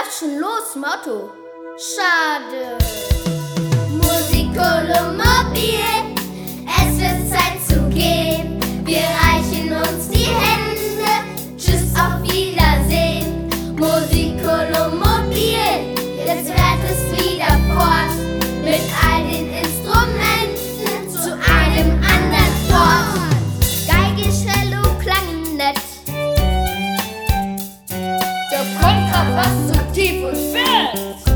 läuft schon los im Auto. Schade. Musikolomobil, es wird Zeit zu gehen. Wir reichen uns die Hände. Tschüss, auf Wiedersehen. Musikolomobil, jetzt fährt es wieder fort. Mit all den Instrumenten zu einem anderen Ort. Geige, Cello klangen nett. Der Kontrabass zu tief und fett.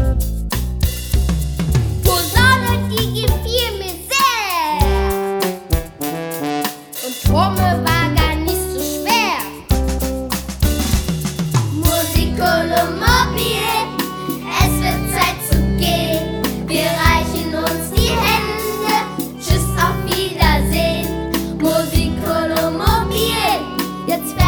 Posaune, die gefiel mir sehr. Und Trommel war gar nicht so schwer. Musikolomobil, es wird Zeit zu gehen. Wir reichen uns die Hände. Tschüss, auf Wiedersehen. Musikolomobil, jetzt